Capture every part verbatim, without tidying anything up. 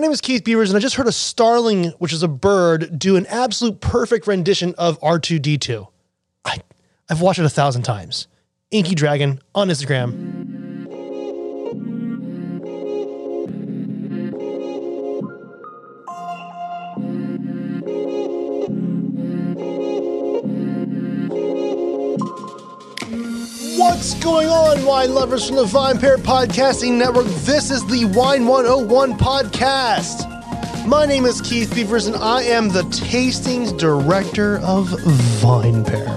name is Keith Beavers, and I just heard a starling, which is a bird, do an absolute perfect rendition of R two D two. I, I've watched it a thousand times. Inky Dragon on Instagram. What's going on, wine lovers from the VinePair Podcasting Network? This is the Wine one oh one podcast. My name is Keith Beavers, and I am the Tastings Director of VinePair.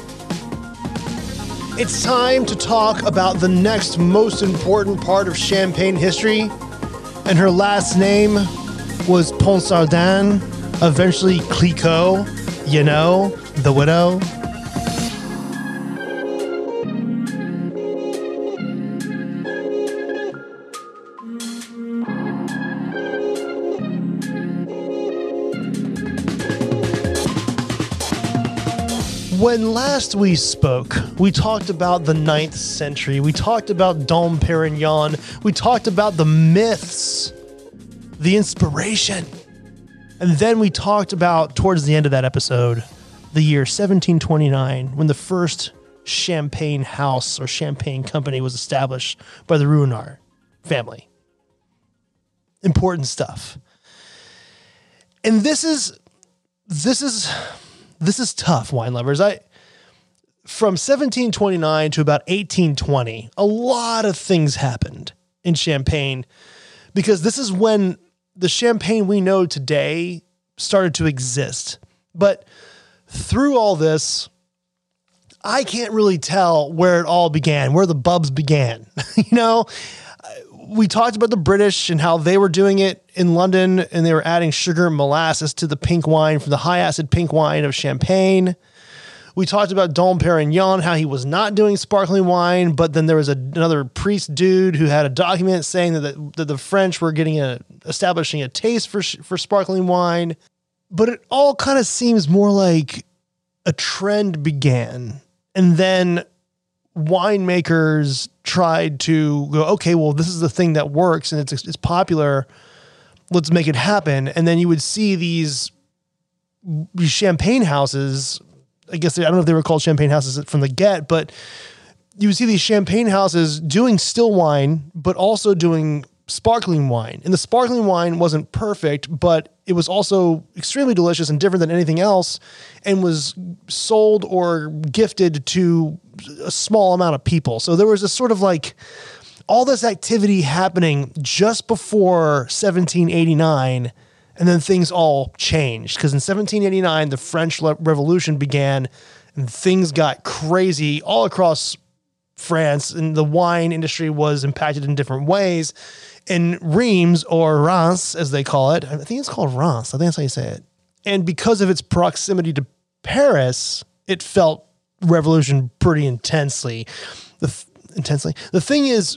It's time to talk about the next most important part of Champagne history, and her last name was Ponsardin, eventually Clicquot, you know, the widow. When last we spoke, we talked about the ninth century. We talked about Dom Perignon. We talked about the myths, the inspiration. And then we talked about, towards the end of that episode, the year seventeen twenty-nine, when the first champagne house or champagne company was established by the Ruinart family. Important stuff. And this is, this is... This is tough, wine lovers. I from seventeen twenty-nine to about eighteen twenty, a lot of things happened in Champagne because this is when the Champagne we know today started to exist. But through all this, I can't really tell where it all began, where the bubs began. You know, we talked about the British and how they were doing it in London, and they were adding sugar and molasses to the pink wine from the high acid pink wine of Champagne. We talked about Dom Perignon, how he was not doing sparkling wine, but then there was a, another priest dude who had a document saying that the, that the French were getting a establishing a taste for for sparkling wine. But it all kind of seems more like a trend began, and then winemakers tried to go, okay, well, this is the thing that works and it's it's popular. Let's make it happen. And then you would see these, these champagne houses. I guess they, I don't know if they were called champagne houses from the get, but you would see these champagne houses doing still wine, but also doing sparkling wine. And the sparkling wine wasn't perfect, but it was also extremely delicious and different than anything else, and was sold or gifted to a small amount of people. So there was this sort of like all this activity happening just before seventeen eighty-nine, and then things all changed. Because in seventeen eighty-nine, the French Revolution began, and things got crazy all across France, and the wine industry was impacted in different ways. In Reims, or Reims, as they call it, I think it's called Reims. I think that's how you say it. And because of its proximity to Paris, it felt revolution pretty intensely. The th- intensely. The thing is,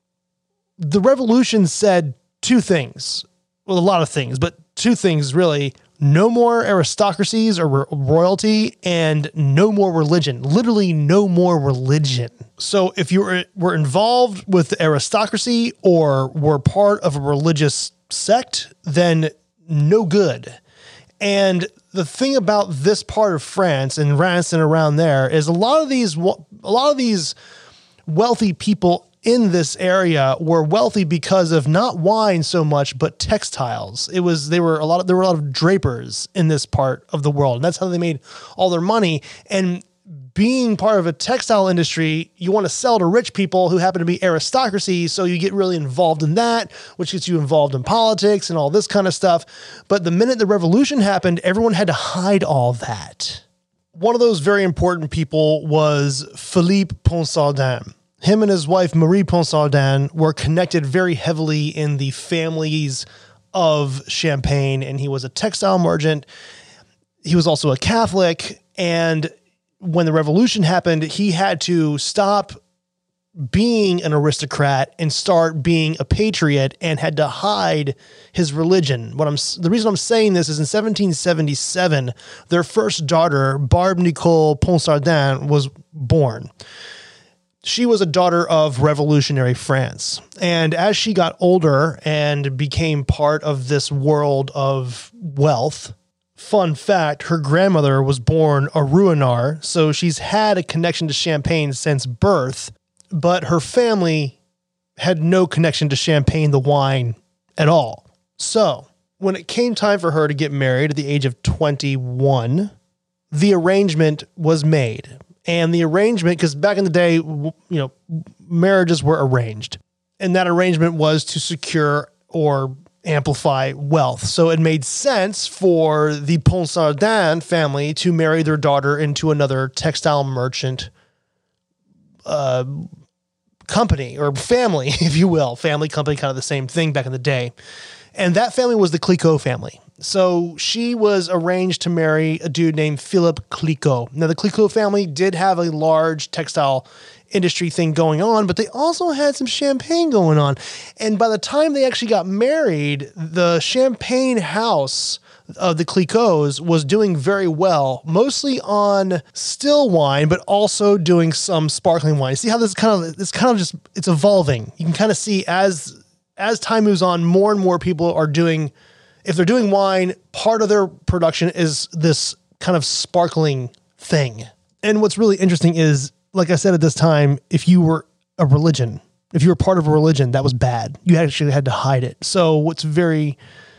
the revolution said two things. Well, a lot of things, but two things really. No more aristocracies or ro- royalty, and no more religion. Literally no more religion. So if you were, were involved with the aristocracy or were part of a religious sect, then no good. And the thing about this part of France and Reims and around there is a lot of these, a lot of these wealthy people in this area were wealthy because of not wine so much, but textiles. It was, they were a lot of, there were a lot of drapers in this part of the world. And that's how they made all their money. And being part of a textile industry, you want to sell to rich people who happen to be aristocracy. So you get really involved in that, which gets you involved in politics and all this kind of stuff. But the minute the revolution happened, everyone had to hide all that. One of those very important people was Philippe Ponsardin. Him and his wife, Marie Ponsardin, were connected very heavily in the families of Champagne, and he was a textile merchant. He was also a Catholic, and when the revolution happened, he had to stop being an aristocrat and start being a patriot, and had to hide his religion. What I'm the reason I'm saying this is in seventeen seventy-seven, their first daughter, Barbe Nicole Ponsardin, was born. She was a daughter of revolutionary France. And as she got older and became part of this world of wealth, fun fact, her grandmother was born a Ruinart, so she's had a connection to champagne since birth, but her family had no connection to champagne, the wine, at all. So when it came time for her to get married at the age of twenty-one, the arrangement was made. And the arrangement, because back in the day, you know, marriages were arranged. And that arrangement was to secure or amplify wealth. So it made sense for the Ponsardin family to marry their daughter into another textile merchant uh, company or family, if you will. Family, company, kind of the same thing back in the day. And that family was the Clicquot family. So she was arranged to marry a dude named Philippe Clicquot. Now, the Clicquot family did have a large textile industry thing going on, but they also had some champagne going on. And by the time they actually got married, the champagne house of the Clicquots was doing very well, mostly on still wine, but also doing some sparkling wine. See how this kind of, it's kind of just, it's evolving. You can kind of see as, as time moves on, more and more people are doing, if they're doing wine, part of their production is this kind of sparkling thing. And what's really interesting is, like I said at this time, if you were a religion, if you were part of a religion, that was bad. You actually had to hide it. So what's very,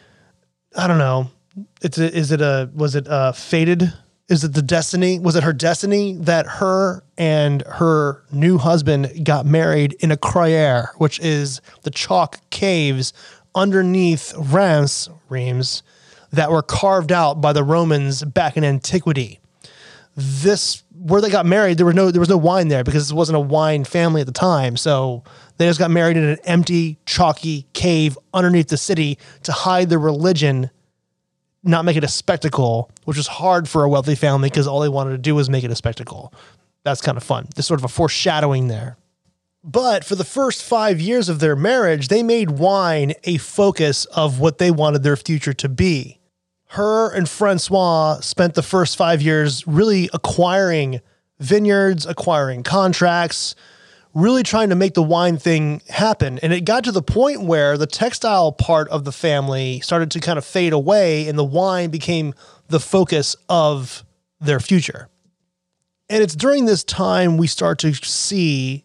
I don't know, it's a, is it a, was it a fated? Is it the destiny? Was it her destiny that her and her new husband got married in a croyer, which is the chalk caves underneath Reims, Reims that were carved out by the Romans back in antiquity. This, where they got married, there was no there was no wine there because it wasn't a wine family at the time. So they just got married in an empty, chalky cave underneath the city to hide their religion, not make it a spectacle, which was hard for a wealthy family because all they wanted to do was make it a spectacle. That's kind of fun. There's sort of a foreshadowing there. But for the first five years of their marriage, they made wine a focus of what they wanted their future to be. Her and Francois spent the first five years really acquiring vineyards, acquiring contracts, really trying to make the wine thing happen. And it got to the point where the textile part of the family started to kind of fade away and the wine became the focus of their future. And it's during this time we start to see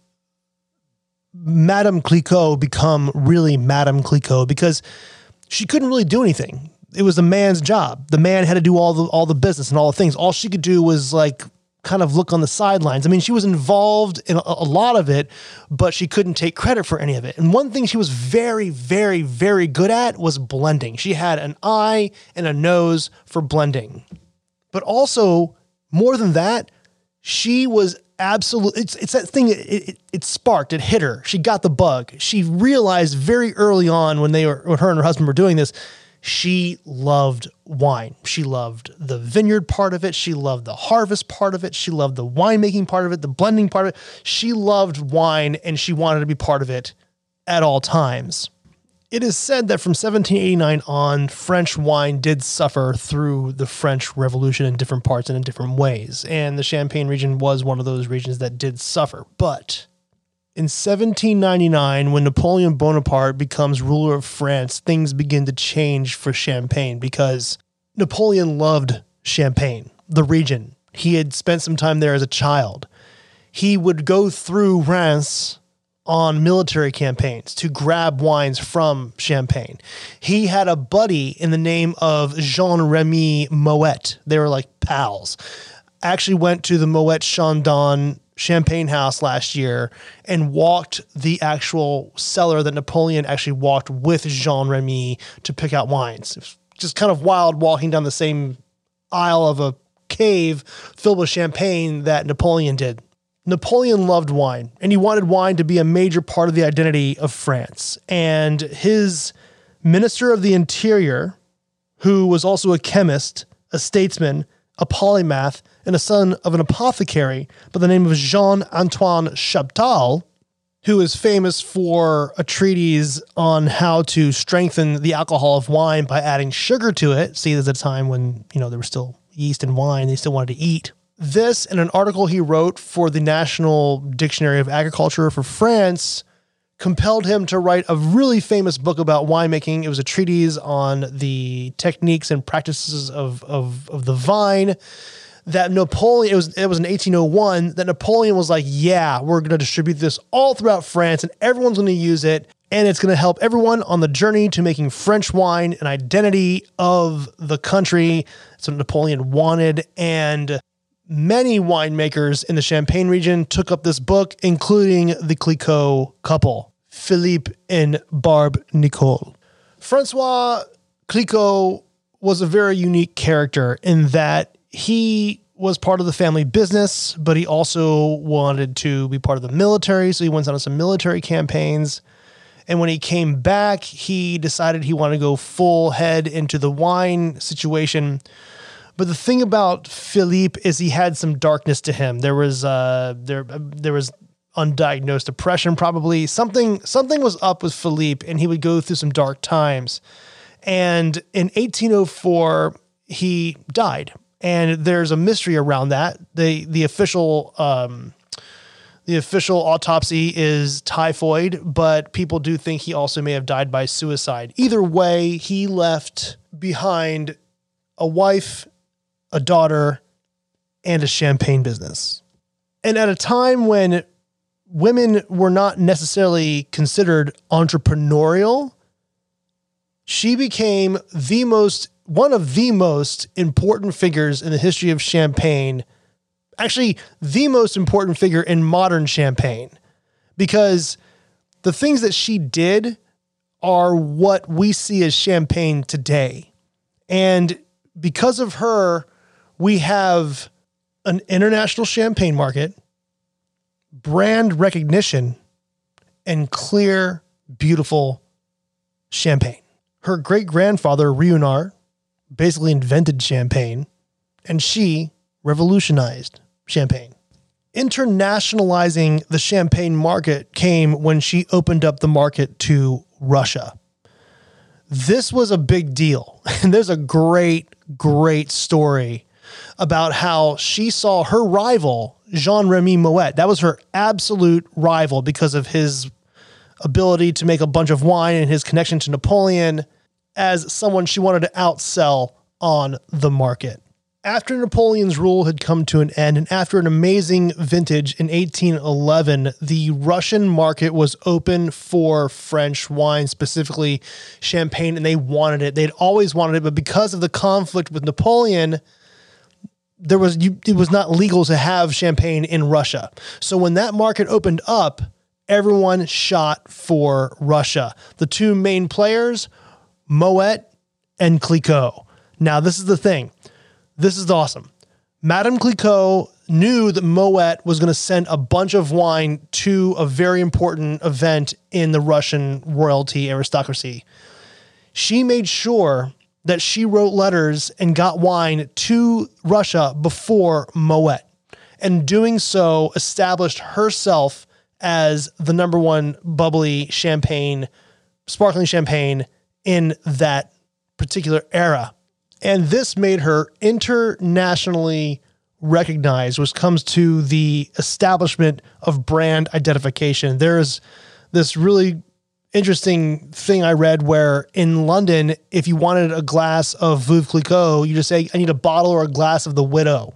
Madame Clicquot become really Madame Clicquot because she couldn't really do anything. It was the man's job. The man had to do all the all the business and all the things. All she could do was like kind of look on the sidelines. I mean, she was involved in a, a lot of it, but she couldn't take credit for any of it. And one thing she was very, very, very good at was blending. She had an eye and a nose for blending. But also, more than that, she was absolutely, it's, it's that thing, it, it, it sparked, it hit her. She got the bug. She realized very early on when they were, when her and her husband were doing this, she loved wine. She loved the vineyard part of it. She loved the harvest part of it. She loved the winemaking part of it, the blending part of it. She loved wine and she wanted to be part of it at all times. It is said that from seventeen eighty-nine on, French wine did suffer through the French Revolution in different parts and in different ways. And the Champagne region was one of those regions that did suffer. But in seventeen ninety-nine, when Napoleon Bonaparte becomes ruler of France, things begin to change for Champagne because Napoleon loved Champagne, the region. He had spent some time there as a child. He would go through Reims on military campaigns to grab wines from Champagne. He had a buddy in the name of Jean-Remy Moet. They were like pals. Actually went to the Moet Chandon Champagne house last year and walked the actual cellar that Napoleon actually walked with Jean-Remy to pick out wines. It was just kind of wild walking down the same aisle of a cave filled with champagne that Napoleon did. Napoleon loved wine, and he wanted wine to be a major part of the identity of France. And his Minister of the Interior, who was also a chemist, a statesman, a polymath, and a son of an apothecary by the name of Jean-Antoine Chaptal, who is famous for a treatise on how to strengthen the alcohol of wine by adding sugar to it. See, there's a time when, you know, there was still yeast in wine. They still wanted to eat. This and an article he wrote for the National Dictionary of Agriculture for France compelled him to write a really famous book about winemaking. It was a treatise on the techniques and practices of, of, of the vine that Napoleon, it was, it was in eighteen oh one that Napoleon was like, yeah, we're going to distribute this all throughout France and everyone's going to use it. And it's going to help everyone on the journey to making French wine an identity of the country. That's what Napoleon wanted. And many winemakers in the Champagne region took up this book, including the Clicquot couple, Philippe and Barbe Nicole. Francois Clicquot was a very unique character in that he was part of the family business, but he also wanted to be part of the military. So he went on some military campaigns. And when he came back, he decided he wanted to go full head into the wine situation. But the thing about Philippe is he had some darkness to him. There was uh, there there was undiagnosed depression, probably something something was up with Philippe, and he would go through some dark times. And in eighteen oh four, he died, and there's a mystery around that. the The official um, the official autopsy is typhoid, but people do think he also may have died by suicide. Either way, he left behind a wife, a daughter, and a champagne business. And at a time when women were not necessarily considered entrepreneurial, she became the most, one of the most important figures in the history of Champagne. Actually, the most important figure in modern Champagne, because the things that she did are what we see as Champagne today. And because of her, we have an international champagne market, brand recognition, and clear, beautiful champagne. Her great-grandfather, Ruinart, basically invented champagne, and she revolutionized champagne. Internationalizing the champagne market came when she opened up the market to Russia. This was a big deal. And there's a great, great story about how she saw her rival, Jean-Remy Moet. That was her absolute rival because of his ability to make a bunch of wine and his connection to Napoleon, as someone she wanted to outsell on the market. After Napoleon's rule had come to an end, and after an amazing vintage in eighteen eleven, the Russian market was open for French wine, specifically champagne, and they wanted it. They'd always wanted it, but because of the conflict with Napoleon, there was you, it was not legal to have champagne in Russia. So when that market opened up, everyone shot for Russia. The two main players, Moet and Clicquot. Now, this is the thing. This is awesome. Madame Clicquot knew that Moet was going to send a bunch of wine to a very important event in the Russian royalty aristocracy. She made sure that she wrote letters and got wine to Russia before Moet. And doing so established herself as the number one bubbly champagne, sparkling champagne in that particular era. And this made her internationally recognized, which comes to the establishment of brand identification. There is this really interesting thing I read where in London, if you wanted a glass of Veuve Clicquot, you just say, I need a bottle or a glass of the Widow.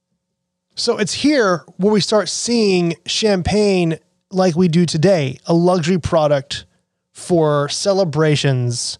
So it's here where we start seeing champagne like we do today, a luxury product for celebrations,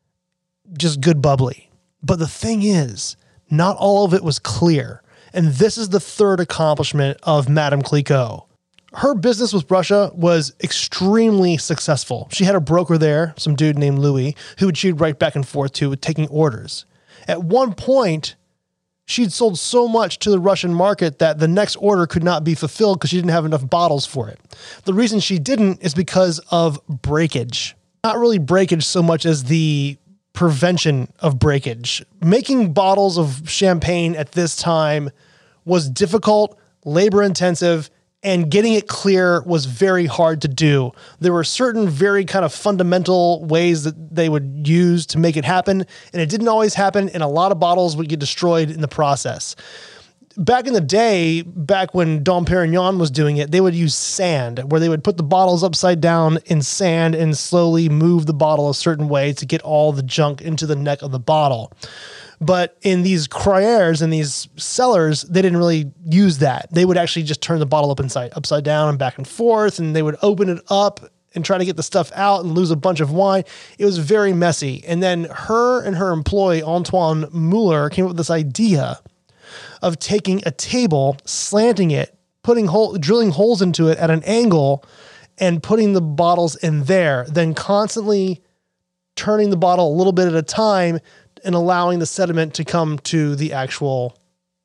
just good bubbly. But the thing is, not all of it was clear. And this is the third accomplishment of Madame Clicquot. Her business with Russia was extremely successful. She had a broker there, some dude named Louis, who she'd write back and forth to with taking orders. At one point, she'd sold so much to the Russian market that the next order could not be fulfilled because she didn't have enough bottles for it. The reason she didn't is because of breakage. Not really breakage so much as the prevention of breakage. Making bottles of champagne at this time was difficult, labor intensive, and getting it clear was very hard to do. There were certain very kind of fundamental ways that they would use to make it happen, and it didn't always happen, and a lot of bottles would get destroyed in the process. back in the day, back when Dom Perignon was doing it, they would use sand, where they would put the bottles upside down in sand and slowly move the bottle a certain way to get all the junk into the neck of the bottle. But in these crayères and these cellars, they didn't really use that. They would actually just turn the bottle up inside, upside down and back and forth, and they would open it up and try to get the stuff out and lose a bunch of wine. It was very messy. And then her and her employee, Antoine Muller, came up with this idea of taking a table, slanting it, putting hole, drilling holes into it at an angle, and putting the bottles in there, then constantly turning the bottle a little bit at a time and allowing the sediment to come to the actual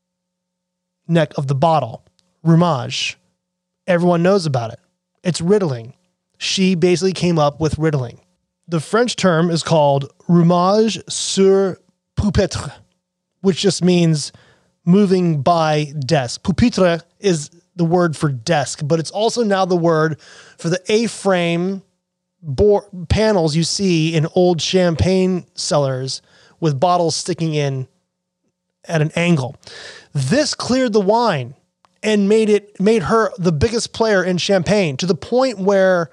neck of the bottle. Rumage. Everyone knows about it. It's riddling. She basically came up with riddling. The French term is called rumage sur pupitre, which just means moving by desk. Pupitre is the word for desk, but it's also now the word for the A-frame board panels you see in old champagne cellars with bottles sticking in at an angle. This cleared the wine and made it made her the biggest player in Champagne, to the point where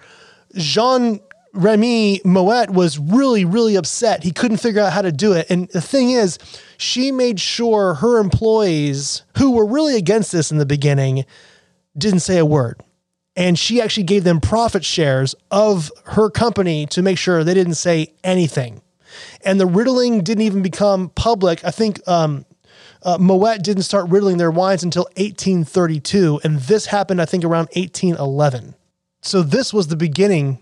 Jean-Remy Moet was really, really upset. He couldn't figure out how to do it. And the thing is, she made sure her employees, who were really against this in the beginning, didn't say a word. And she actually gave them profit shares of her company to make sure they didn't say anything. And the riddling didn't even become public. I think um, uh, Moet didn't start riddling their wines until eighteen thirty-two. And this happened, I think, around eighteen eleven. So this was the beginning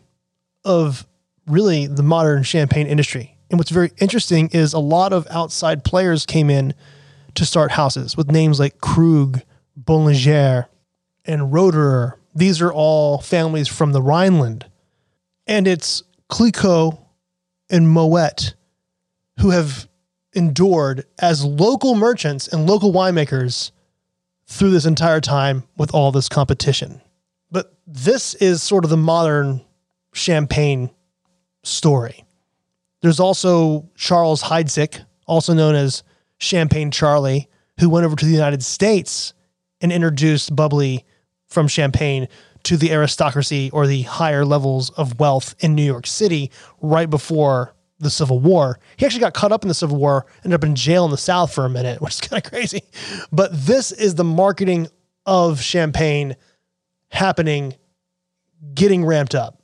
of really the modern champagne industry. And what's very interesting is a lot of outside players came in to start houses with names like Krug, Bollinger, and Roederer. These are all families from the Rhineland. And it's Clicquot and Moet who have endured as local merchants and local winemakers through this entire time with all this competition. But this is sort of the modern champagne story. There's also Charles Heidsieck, also known as Champagne Charlie, who went over to the United States and introduced bubbly from Champagne to the aristocracy or the higher levels of wealth in New York City right before the Civil War. He actually got caught up in the Civil War, ended up in jail in the South for a minute, which is kind of crazy. But this is the marketing of Champagne happening, getting ramped up.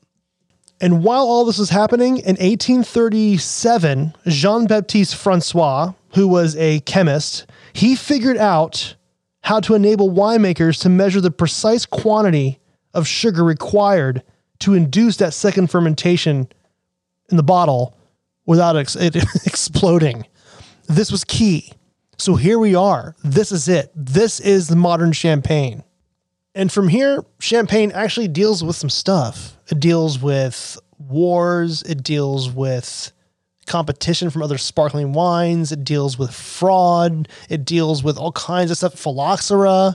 And while all this was happening, in eighteen thirty-seven, Jean-Baptiste Francois, who was a chemist, he figured out how to enable winemakers to measure the precise quantity of sugar required to induce that second fermentation in the bottle without ex- it exploding. This was key. So here we are. This is it. This is the modern champagne. And from here, Champagne actually deals with some stuff. It deals with wars. It deals with competition from other sparkling wines. It deals with fraud. It deals with all kinds of stuff, phylloxera.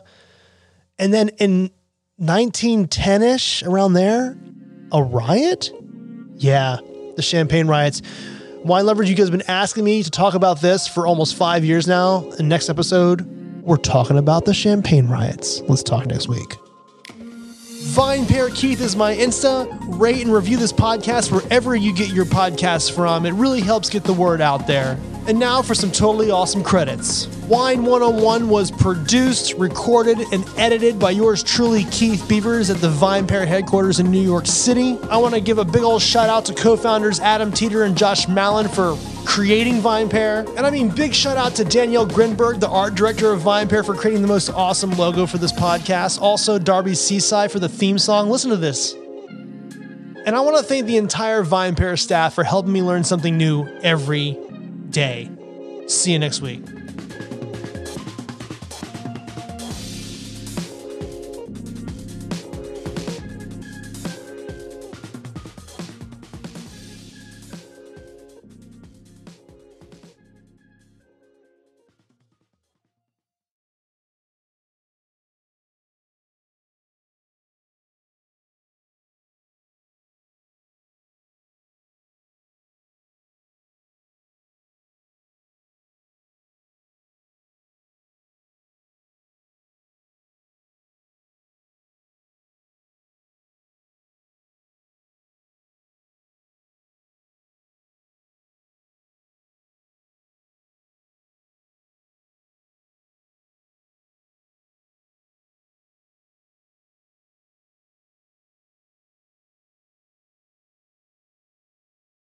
And then in nineteen ten-ish, around there, a riot? Yeah, the Champagne riots. Wine lovers, you guys have been asking me to talk about this for almost five years now. In next episode, we're talking about the Champagne riots. Let's talk next week. VinePair Keith is my Insta. Rate and review this podcast wherever you get your podcasts from. It really helps get the word out there. And now for some totally awesome credits. Wine one oh one was produced, recorded, and edited by yours truly, Keith Beavers, at the VinePair headquarters in New York City. I want to give a big old shout out to co-founders Adam Teeter and Josh Mallon for creating VinePair. And I mean, big shout out to Danielle Grinberg, the art director of VinePair, for creating the most awesome logo for this podcast. Also, Darby Seaside for the theme song. Listen to this. And I want to thank the entire VinePair staff for helping me learn something new every day. See you next week.